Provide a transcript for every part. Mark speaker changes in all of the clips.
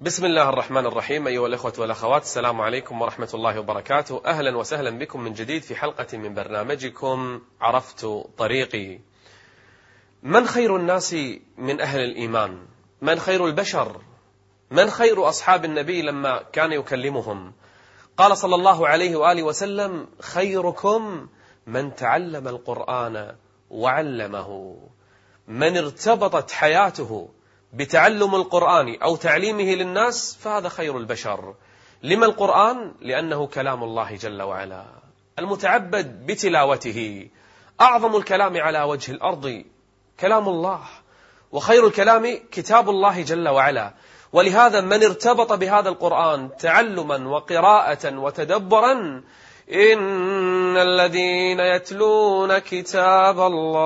Speaker 1: بسم الله الرحمن الرحيم. أيها الأخوة والأخوات، السلام عليكم ورحمة الله وبركاته. أهلا وسهلا بكم من جديد في حلقة من برنامجكم عرفت طريقي. من خير الناس من أهل الإيمان؟ من خير البشر؟ من خير أصحاب النبي لما كان يكلمهم؟ قال صلى الله عليه وآله وسلم: خيركم من تعلم القرآن وعلمه. من ارتبطت حياته بتعلم القرآن أو تعليمه للناس فهذا خير البشر. لما القرآن؟ لأنه كلام الله جل وعلا المتعبد بتلاوته. أعظم الكلام على وجه الأرض كلام الله، وخير الكلام كتاب الله جل وعلا. ولهذا من ارتبط بهذا القرآن تعلما وقراءة وتدبرا: إن الذين يتلون كتاب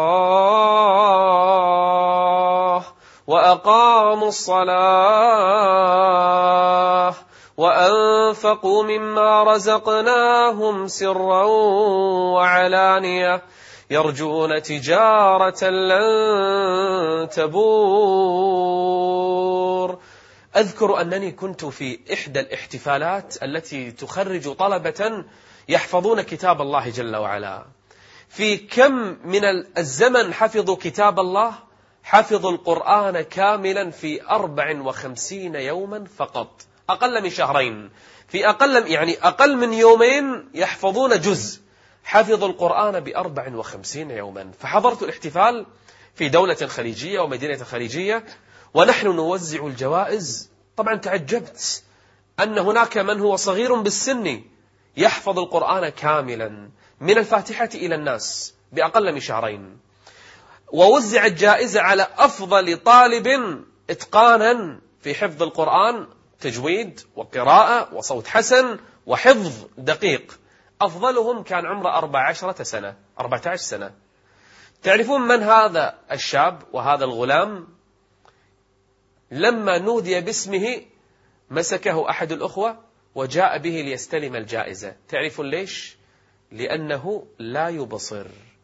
Speaker 1: الله وأقاموا الصلاة وأنفقوا مما رزقناهم سرا وعلانية يرجون تجارة لن تبور. أذكر أنني كنت في إحدى الاحتفالات التي تخرج طلبة يحفظون كتاب الله جل وعلا. في كم من الزمن حفظوا كتاب الله؟ حفظوا القرآن كاملا في 54 يوما فقط، أقل من شهرين. في أقل من يومين يحفظون جزء. حفظوا القرآن ب54 يوما. فحضرت الاحتفال في دولة خليجية ومدينة خليجية، ونحن نوزع الجوائز. طبعا تعجبت أن هناك من هو صغير بالسن يحفظ القرآن كاملا من الفاتحة إلى الناس بأقل من شهرين. ووزعت جائزة على أفضل طالب إتقانا في حفظ القرآن، تجويد وقراءة وصوت حسن وحفظ دقيق. أفضلهم كان عمره 14 سنة. تعرفون من هذا الشاب وهذا الغلام؟ لما نودي باسمه مسكه أحد الأخوة وجاء به ليستلم الجائزة. تعرفون ليش؟ لأنه لا يبصر.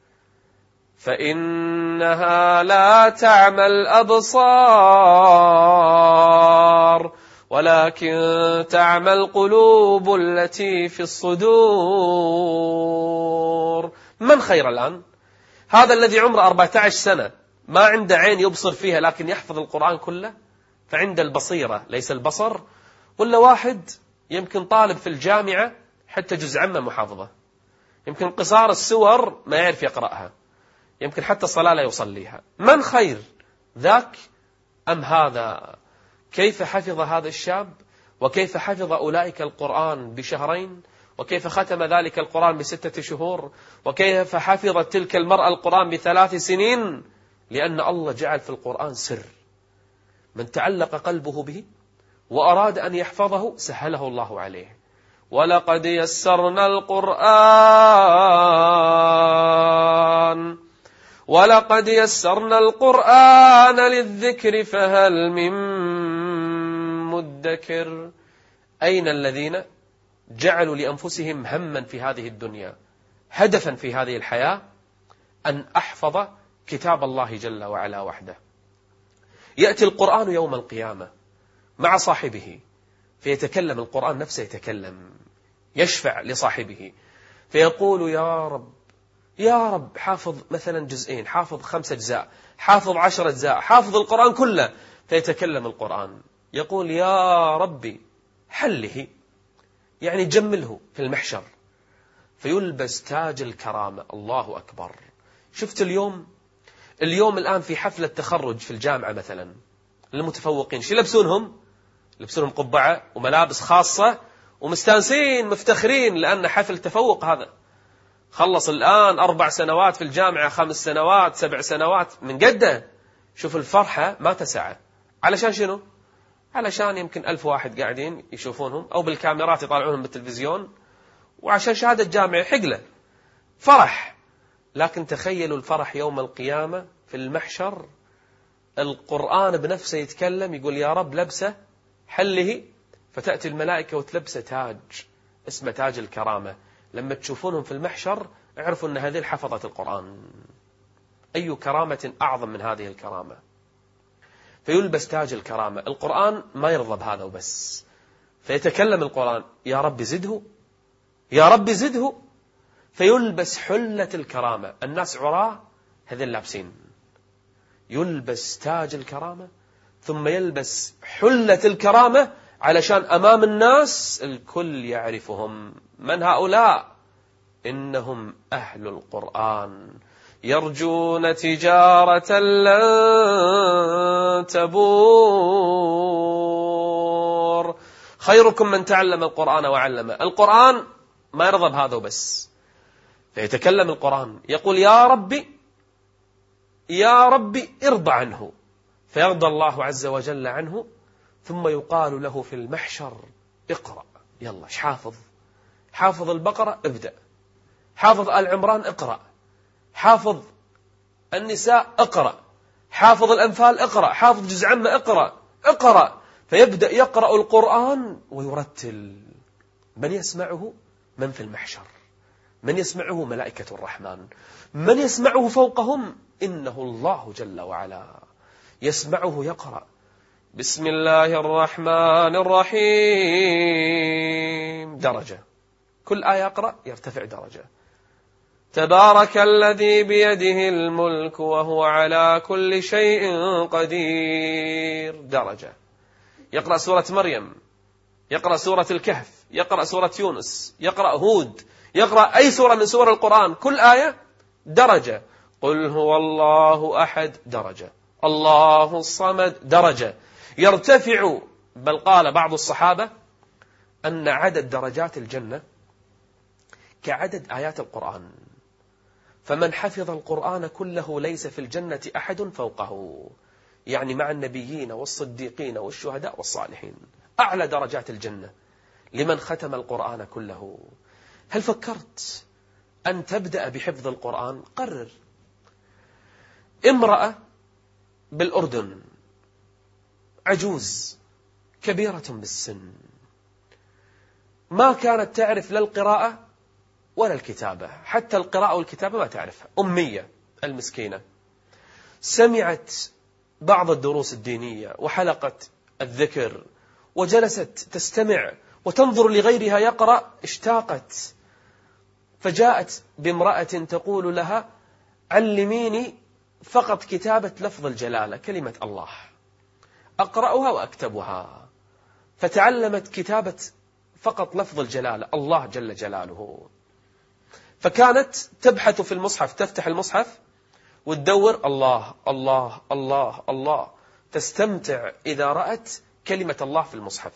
Speaker 1: فإنها لا تعمى الأبصار ولكن تعمى القلوب التي في الصدور. من خير الآن؟ هذا الذي عمره 14 سنة ما عنده عين يبصر فيها لكن يحفظ القرآن كله، فعند البصيرة ليس البصر. ولا واحد يمكن طالب في الجامعة حتى جزء عامة محافظة، يمكن قصار السور ما يعرف يقرأها، يمكن حتى الصلاة لا يصليها. من خير، ذاك أم هذا؟ كيف حفظ هذا الشاب؟ وكيف حفظ أولئك القرآن بشهرين؟ وكيف ختم ذلك القرآن ب6 شهور؟ وكيف حفظت تلك المرأة القرآن ب3 سنين؟ لأن الله جعل في القرآن سر. من تعلق قلبه به وأراد أن يحفظه سهله الله عليه. ولقد يسرنا القرآن للذكر فهل من مدكر. أين الذين جعلوا لأنفسهم هما في هذه الدنيا، هدفا في هذه الحياة، أن أحفظ كتاب الله جل وعلا وحده؟ يأتي القرآن يوم القيامة مع صاحبه فيتكلم القرآن نفسه، يتكلم يشفع لصاحبه فيقول: يا رب حافظ مثلا جزئين، حافظ 5 أجزاء، حافظ 10 أجزاء، حافظ القرآن كله. فيتكلم القرآن يقول: يا ربي حله، يعني جمله في المحشر، فيلبس تاج الكرامة. الله أكبر. شفت اليوم الآن في حفلة تخرج في الجامعة مثلا، المتفوقين شو يلبسونهم قبعة وملابس خاصة ومستانسين مفتخرين لأن حفل تفوق. هذا خلص الآن 4 سنوات في الجامعة، 5 سنوات، 7 سنوات من قده. شوف الفرحة ما تسعى. علشان شنو؟ علشان يمكن 1000 واحد قاعدين يشوفونهم أو بالكاميرات يطالعونهم بالتلفزيون، وعشان شهادة جامعة حقلة فرح. لكن تخيلوا الفرح يوم القيامة في المحشر، القرآن بنفسه يتكلم يقول: يا رب لبسه حله، فتأتي الملائكة وتلبسه تاج اسمه تاج الكرامة. لما تشوفونهم في المحشر اعرفوا أن هذه حفظت القرآن. أي كرامة أعظم من هذه الكرامة؟ فيلبس تاج الكرامة. القرآن ما يرضى بهذا وبس، فيتكلم القرآن يا رب زده، يا رب زده، فيلبس حلة الكرامة. الناس عراه، هذين لابسين. يلبس تاج الكرامة ثم يلبس حلة الكرامة علشان أمام الناس الكل يعرفهم. من هؤلاء؟ إنهم أهل القرآن، يرجون تجارة لن تبور. خيركم من تعلم القرآن وعلمه. القرآن ما يرضى بهذا وبس، فيتكلم القرآن يقول يا ربي، يا ربي ارضى عنه، فيرضى الله عز وجل عنه. ثم يقال له في المحشر اقرأ، يلا ايش حافظ؟ حافظ البقرة ابدأ، حافظ آل عمران اقرأ، حافظ النساء اقرأ، حافظ الأنفال اقرأ، حافظ جزء عامة اقرأ، اقرأ. فيبدأ يقرأ القرآن ويرتل. من يسمعه؟ من في المحشر. من يسمعه؟ ملائكة الرحمن. من يسمعه فوقهم؟ إنه الله جل وعلا يسمعه يقرأ بسم الله الرحمن الرحيم، درجة. كل آية يقرأ يرتفع درجة. تبارك الذي بيده الملك وهو على كل شيء قدير، درجة. يقرأ سورة مريم، يقرأ سورة الكهف، يقرأ سورة يونس، يقرأ هود، يقرأ أي سورة من سور القرآن، كل آية درجة. قل هو الله أحد، درجة. الله الصمد، درجة. يرتفع. بل قال بعض الصحابة أن عدد درجات الجنة كعدد آيات القرآن، فمن حفظ القرآن كله ليس في الجنة أحد فوقه، يعني مع النبيين والصديقين والشهداء والصالحين. أعلى درجات الجنة لمن ختم القرآن كله. هل فكرت أن تبدأ بحفظ القرآن؟ قرر. امرأة بالأردن، عجوز كبيرة بالسن، ما كانت تعرف لا القراءة ولا الكتابة، حتى القراءة والكتابة ما تعرفها، أمية المسكينة. سمعت بعض الدروس الدينية وحلقة الذكر، وجلست تستمع وتنظر لغيرها يقرأ، اشتاقت، فجاءت بامرأة تقول لها علميني فقط كتابة لفظ الجلالة، كلمة الله، أقرأها وأكتبها. فتعلمت كتابة فقط لفظ الجلالة، الله جل جلاله. فكانت تبحث في المصحف، تفتح المصحف وتدور الله الله الله الله، تستمتع إذا رأت كلمة الله في المصحف،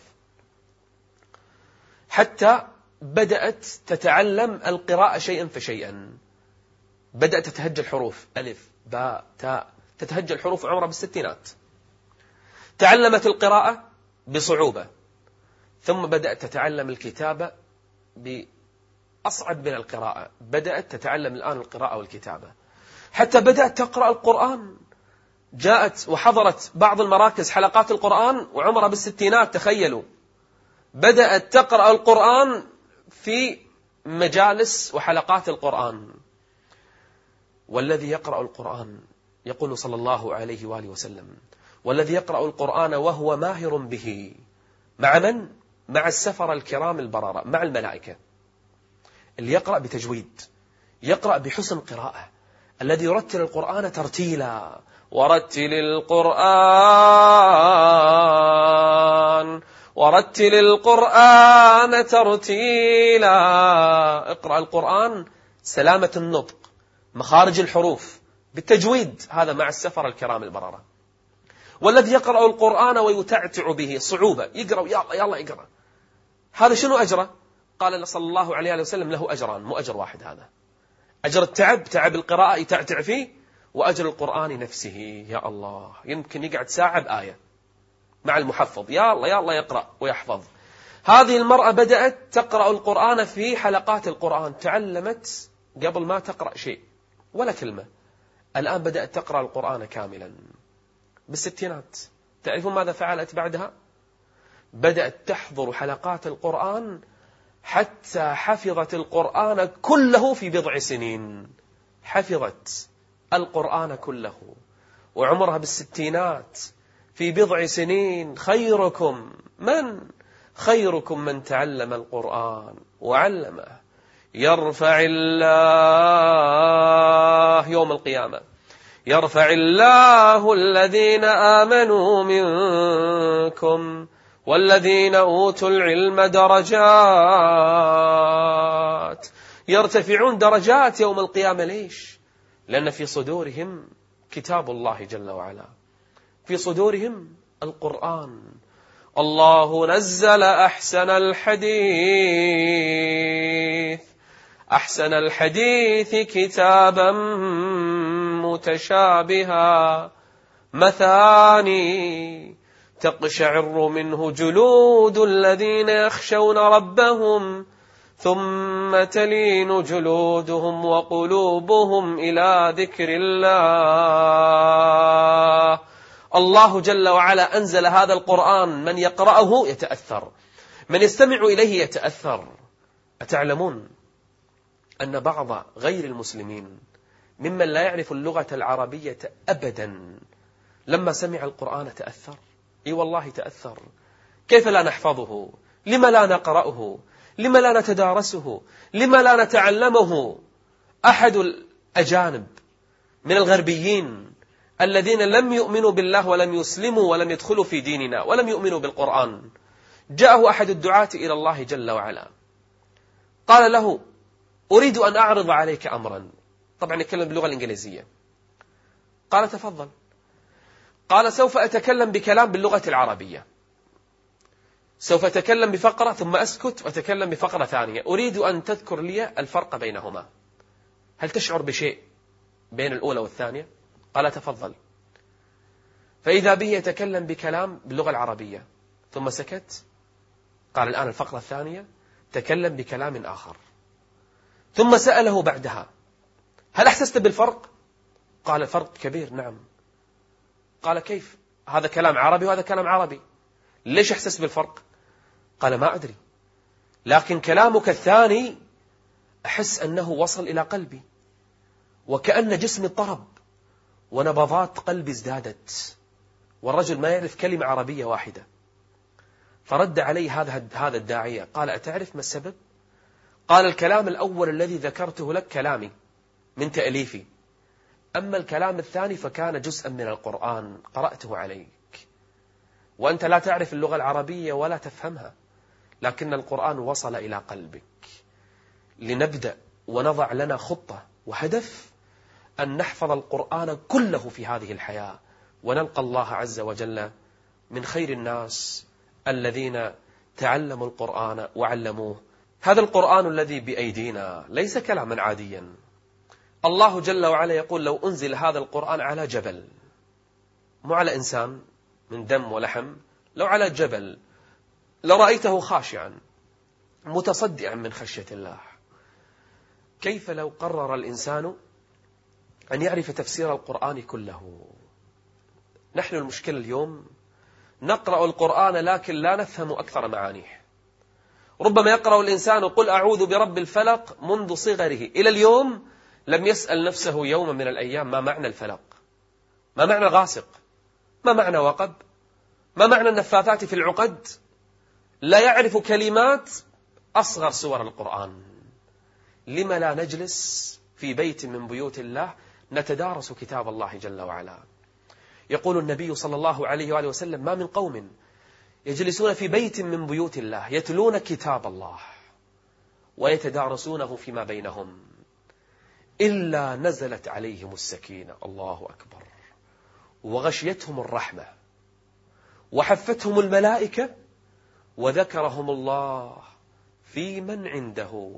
Speaker 1: حتى بدأت تتعلم القراءة شيئا فشيئا. بدأت تتهجى الحروف، ألف باء تاء، تتهجى الحروف، عمرها بالستينات. تعلمت القراءة بصعوبة، ثم بدأت تتعلم الكتابة بأصعب من القراءة. بدأت تتعلم الآن القراءة والكتابة، حتى بدأت تقرأ القرآن. جاءت وحضرت بعض المراكز حلقات القرآن وعمرها بالستينات، تخيلوا. بدأت تقرأ القرآن في مجالس وحلقات القرآن. والذي يقرأ القرآن، يقول صلى الله عليه وآله وسلم، والذي يقرأ القرآن وهو ماهر به، مع من؟ مع السفر الكرام البررة، مع الملائكة. اللي يقرأ بتجويد، يقرأ بحسن قراءة، الذي يرتل القرآن ترتيلا، ورتل القرآن ترتيلا. اقرأ القرآن سلامة النطق، مخارج الحروف بالتجويد، هذا مع السفر الكرام البررة. والذي يقرأ القرآن ويتعتع به، صعوبة، يقرأ يلا يلا يقرأ، هذا شنو أجره؟ قال صلى الله عليه وسلم له أجران، مو أجر واحد. هذا أجر التعب، تعب القراءة يتعتع فيه، وأجر القرآن نفسه. يا الله، يمكن يقعد ساعة بآية مع المحفظ، يلا يلا يقرأ ويحفظ. هذه المرأة بدأت تقرأ القرآن في حلقات القرآن، تعلمت قبل ما تقرأ شيء ولا كلمة، الآن بدأت تقرأ القرآن كاملا بالستينات. تعرفون ماذا فعلت بعدها؟ بدأت تحضر حلقات القرآن حتى حفظت القرآن كله في بضع سنين. حفظت القرآن كله وعمرها بالستينات، في بضع سنين خيركم من تعلم القرآن وعلمه. يرفع الله يوم القيامة يرفع الله الذين آمنوا منكم والذين أوتوا العلم درجات. يرتفعون درجات يوم القيامة. ليش؟ لأن في صدورهم كتاب الله جل وعلا، في صدورهم القرآن. الله نزل أحسن الحديث كتابا متشابها مثاني تقشعر منه جلود الذين يخشون ربهم ثم تلين جلودهم وقلوبهم إلى ذكر الله. الله جل وعلا أنزل هذا القرآن، من يقرأه يتأثر، من يستمع إليه يتأثر. أتعلمون أن بعض غير المسلمين ممن لا يعرف اللغة العربية أبدا لما سمع القرآن تأثر؟ إي والله تأثر. كيف لا نحفظه؟ لما لا نقرأه؟ لما لا نتدارسه؟ لما لا نتعلمه؟ أحد الأجانب من الغربيين الذين لم يؤمنوا بالله ولم يسلموا ولم يدخلوا في ديننا ولم يؤمنوا بالقرآن، جاءه أحد الدعاة إلى الله جل وعلا، قال له: أريد أن أعرض عليك أمرا. طبعا يتكلم باللغة الإنجليزية. قال: تفضل. قال: سوف أتكلم بكلام باللغة العربية، سوف أتكلم بفقرة ثم أسكت وأتكلم بفقرة ثانية، أريد أن تذكر لي الفرق بينهما. هل تشعر بشيء بين الأولى والثانية؟ قال: تفضل. فإذا به يتكلم بكلام باللغة العربية ثم سكت. قال: الآن الفقرة الثانية تكلم بكلام آخر. ثم سأله بعدها: هل أحسست بالفرق؟ قال: الفرق كبير، نعم. قال: كيف؟ هذا كلام عربي وهذا كلام عربي، ليش أحسست بالفرق؟ قال: ما أدري، لكن كلامك الثاني أحس أنه وصل إلى قلبي، وكأن جسمي اضطرب ونبضات قلبي ازدادت. والرجل ما يعرف كلمة عربية واحدة. فرد عليه هذا الداعية، قال: أتعرف ما السبب؟ قال: الكلام الأول الذي ذكرته لك كلامي من تأليفي، أما الكلام الثاني فكان جزءا من القرآن قرأته عليك، وأنت لا تعرف اللغة العربية ولا تفهمها، لكن القرآن وصل إلى قلبك. لنبدأ ونضع لنا خطة وهدف أن نحفظ القرآن كله في هذه الحياة، ونلقى الله عز وجل من خير الناس الذين تعلموا القرآن وعلموه. هذا القرآن الذي بأيدينا ليس كلاما عاديا. الله جل وعلا يقول: لو أنزل هذا القرآن على جبل، مو على إنسان من دم ولحم، لو على جبل لرأيته خاشعا متصدعا من خشية الله. كيف لو قرر الإنسان أن يعرف تفسير القرآن كله؟ نحن المشكلة اليوم نقرأ القرآن لكن لا نفهم أكثر معانيه. ربما يقرأ الإنسان قل أعوذ برب الفلق منذ صغره إلى اليوم، لم يسأل نفسه يوما من الأيام ما معنى الفلق، ما معنى غاسق، ما معنى وقب، ما معنى النفاثات في العقد. لا يعرف كلمات أصغر سور القرآن. لما لا نجلس في بيت من بيوت الله نتدارس كتاب الله جل وعلا؟ يقول النبي صلى الله عليه وآله وسلم: ما من قوم يجلسون في بيت من بيوت الله يتلون كتاب الله ويتدارسونه فيما بينهم إلا نزلت عليهم السكينة، الله أكبر، وغشيتهم الرحمة وحفتهم الملائكة وذكرهم الله في من عنده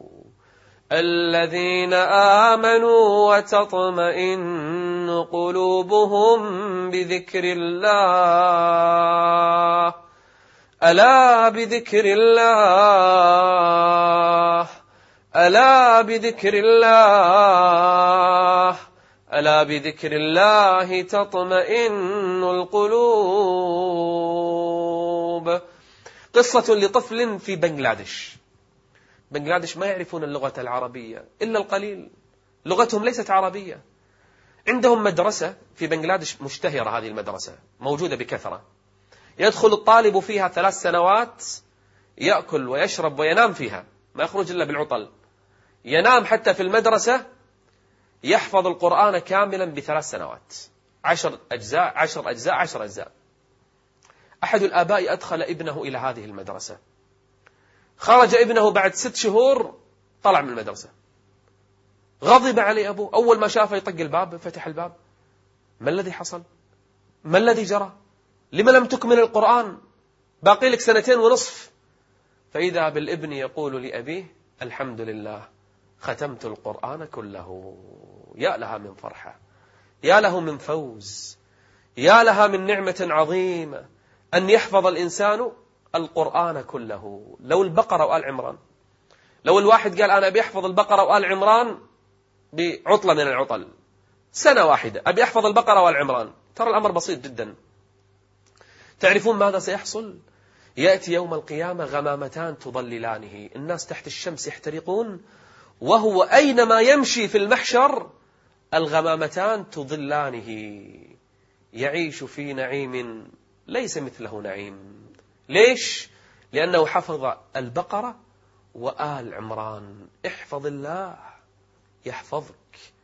Speaker 1: الذين آمنوا وتطمئن قلوبهم بذكر الله ألا بذكر الله ألا بذكر الله ألا بذكر الله تطمئن القلوب. قصة لطفل في بنغلاديش. بنغلاديش ما يعرفون اللغة العربية إلا القليل، لغتهم ليست عربية. عندهم مدرسة في بنغلاديش مشتهرة، هذه المدرسة موجودة بكثرة، يدخل الطالب فيها 3 سنوات، يأكل ويشرب وينام فيها، ما يخرج إلا بالعطل، ينام حتى في المدرسة، يحفظ القرآن كاملا ب3 سنوات، 10 أجزاء 10 أجزاء 10 أجزاء. أحد الآباء أدخل ابنه إلى هذه المدرسة، خرج ابنه بعد 6 شهور طلع من المدرسة، غضب عليه أبوه، أول ما شافه يطق الباب، فتح الباب، ما الذي حصل؟ ما الذي جرى؟ لما لم تكمل القرآن؟ باقي لك 2.5 سنين. فإذا بالابن يقول لأبيه: الحمد لله ختمت القرآن كله. يا لها من فرحة، يا له من فوز، يا لها من نعمة عظيمة أن يحفظ الإنسان القرآن كله. لو البقرة وآل عمران، لو الواحد قال أنا أبي أحفظ البقرة وآل عمران بعطلة من العطل، 1 سنة واحدة أبي أحفظ البقرة وآل عمران، ترى الأمر بسيط جدا. تعرفون ماذا سيحصل؟ يأتي يوم القيامة غمامتان تضللانه، الناس تحت الشمس يحترقون، وهو أينما يمشي في المحشر الغمامتان تضلانه، يعيش في نعيم ليس مثله نعيم. ليش؟ لأنه حفظ البقرة وآل عمران. احفظ الله يحفظك.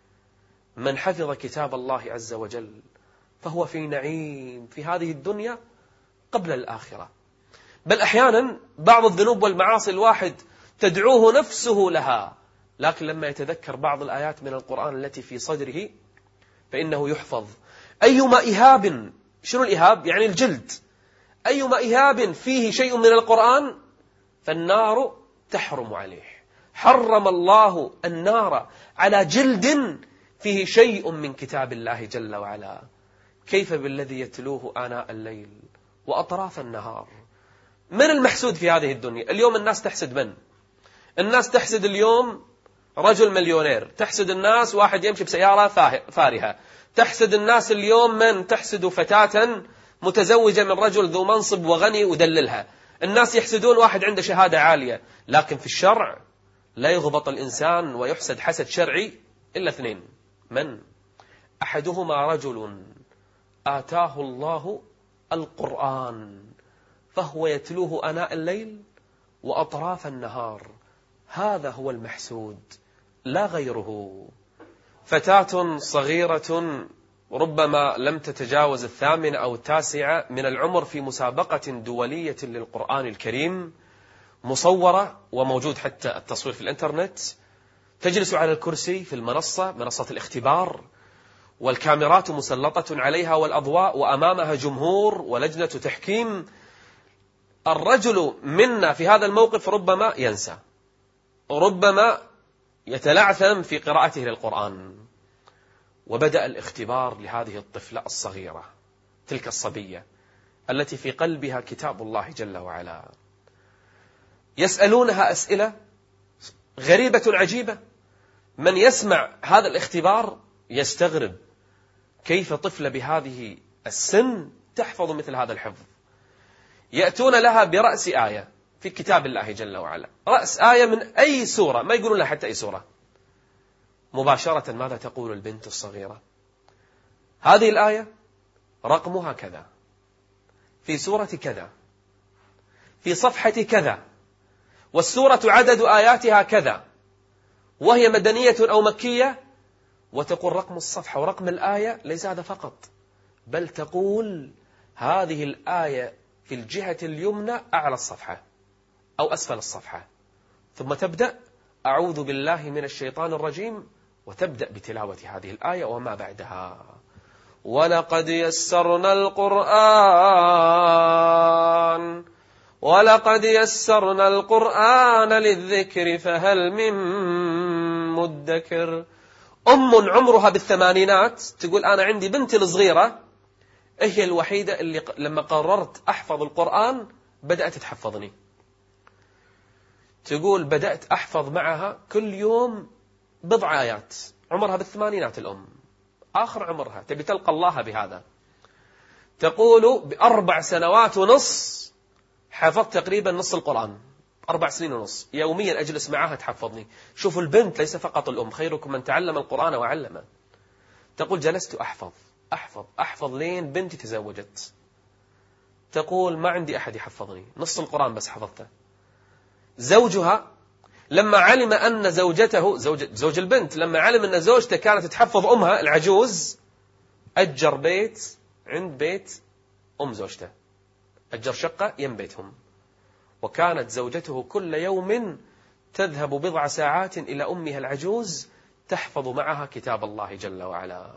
Speaker 1: من حفظ كتاب الله عز وجل فهو في نعيم في هذه الدنيا قبل الآخرة. بل أحيانا بعض الذنوب والمعاصي الواحد تدعوه نفسه لها، لكن لما يتذكر بعض الآيات من القرآن التي في صدره فإنه يحفظ. أيما إهاب، شنو الإهاب؟ يعني الجلد، أيما إهاب فيه شيء من القرآن فالنار تحرم عليه. حرم الله النار على جلد فيه شيء من كتاب الله جل وعلا. كيف بالذي يتلوه آناء الليل وأطراف النهار؟ من المحسود في هذه الدنيا؟ اليوم الناس تحسد من؟ الناس تحسد اليوم رجل مليونير، تحسد الناس واحد يمشي بسيارة فارهة، تحسد الناس اليوم من؟ تحسد فتاة متزوجة من رجل ذو منصب وغني ودللها. الناس يحسدون واحد عنده شهادة عالية، لكن في الشرع لا يغبط الإنسان ويحسد حسد شرعي إلا 2. من؟ أحدهما رجل آتاه الله القرآن فهو يتلوه آناء الليل وأطراف النهار، هذا هو المحسود لا غيره. فتاة صغيرة ربما لم تتجاوز 8 أو 9 من العمر في مسابقة دولية للقرآن الكريم، مصورة وموجود حتى التصوير في الإنترنت، تجلس على الكرسي في المنصة، منصة الاختبار، والكاميرات مسلطة عليها والأضواء، وأمامها جمهور ولجنة تحكيم. الرجل منا في هذا الموقف ربما ينسى، ربما يتلعثم في قراءته للقرآن. وبدأ الاختبار لهذه الطفلة الصغيرة، تلك الصبية التي في قلبها كتاب الله جل وعلا. يسألونها أسئلة غريبة عجيبة. من يسمع هذا الاختبار يستغرب كيف طفلة بهذه السن تحفظ مثل هذا الحفظ. يأتون لها برأس آية في كتاب الله جل وعلا، رأس آية من أي سورة، ما يقولون لها حتى أي سورة. مباشرة ماذا تقول البنت الصغيرة؟ هذه الآية رقمها كذا، في سورة كذا، في صفحة كذا، والسورة عدد آياتها كذا، وهي مدنية أو مكية، وتقول رقم الصفحة ورقم الآية. ليس هذا فقط، بل تقول هذه الآية في الجهة اليمنى أعلى الصفحة أو أسفل الصفحة، ثم تبدأ أعوذ بالله من الشيطان الرجيم، وتبدأ بتلاوة هذه الآية وما بعدها. ولقد يسرنا القرآن للذكر فهل من مدكر. عمرها بالثمانينات تقول أنا عندي بنتي الصغيرة هي الوحيدة اللي لما قررت أحفظ القرآن بدأت تحفظني. تقول بدأت أحفظ معها كل يوم بضع آيات، عمرها بالثمانينات الأم، آخر عمرها، تبي تلقى الله بهذا. تقول ب4 سنوات ونص حفظت تقريبا نص القرآن، 4 سنين ونص، يوميا أجلس معها تحفظني. شوفوا البنت ليس فقط الأم، خيركم من تعلم القرآن وعلمه. تقول جلست أحفظ لين بنتي تزوجت. تقول ما عندي أحد يحفظني، نص القرآن بس حفظته. زوجها لما علم أن زوجته زوج البنت لما علم أن زوجته كانت تحفظ أمها العجوز، أجر بيت عند بيت أم زوجته، أجر شقة يم بيتهم. وكانت زوجته كل يوم تذهب بضع ساعات إلى أمها العجوز تحفظ معها كتاب الله جل وعلا.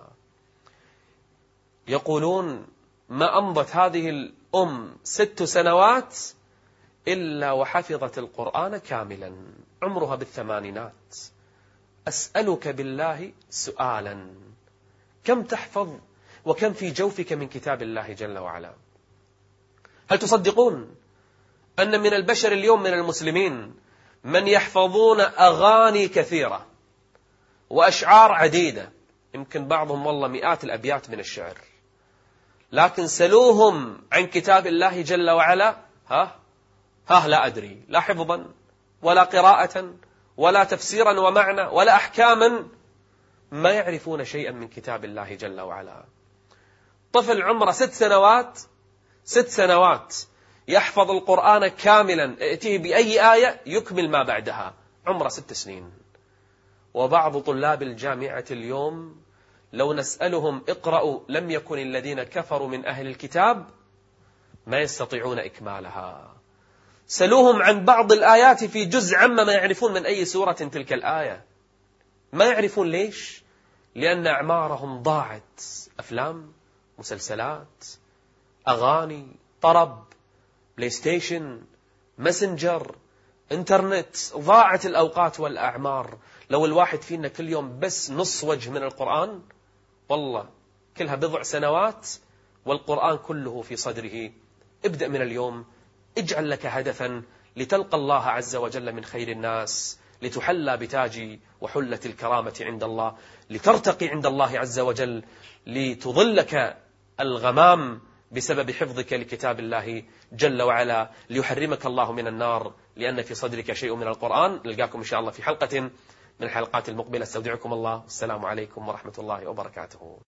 Speaker 1: يقولون ما أمضت هذه الأم 6 سنوات إلا وحفظت القرآن كاملا، عمرها بالثمانينات. أسألك بالله سؤالا، كم تحفظ وكم في جوفك من كتاب الله جل وعلا؟ هل تصدقون أن من البشر اليوم من المسلمين من يحفظون أغاني كثيرة وأشعار عديدة، يمكن بعضهم والله مئات الأبيات من الشعر، لكن سلوهم عن كتاب الله جل وعلا لا أدري، لا حفظا ولا قراءة ولا تفسيرا ومعنى ولا أحكاما، ما يعرفون شيئا من كتاب الله جل وعلا. طفل عمره 6 سنوات يحفظ القرآن كاملا، ائتيه بأي آية يكمل ما بعدها، عمره 6 سنين. وبعض طلاب الجامعة اليوم لو نسألهم اقرأوا لم يكن الذين كفروا من أهل الكتاب ما يستطيعون إكمالها. سلوهم عن بعض الآيات في جزء عما ما يعرفون من أي سورة تلك الآية، ما يعرفون. ليش؟ لأن أعمارهم ضاعت، أفلام، مسلسلات، أغاني، طرب، بلاي ستيشن، ماسنجر، انترنت، ضاعت الأوقات والأعمار. لو الواحد فينا كل يوم بس نص وجه من القرآن، والله كلها بضع سنوات والقرآن كله في صدره. ابدأ من اليوم، اجعل لك هدفا لتلقى الله عز وجل من خير الناس، لتحلى بتاج وحلة الكرامة عند الله، لترتقي عند الله عز وجل، لتظلك الغمام بسبب حفظك لكتاب الله جل وعلا، ليحرمك الله من النار لأن في صدرك شيء من القرآن. نلقاكم إن شاء الله في حلقة من الحلقات المقبلة. استودعكم الله، السلام عليكم ورحمة الله وبركاته.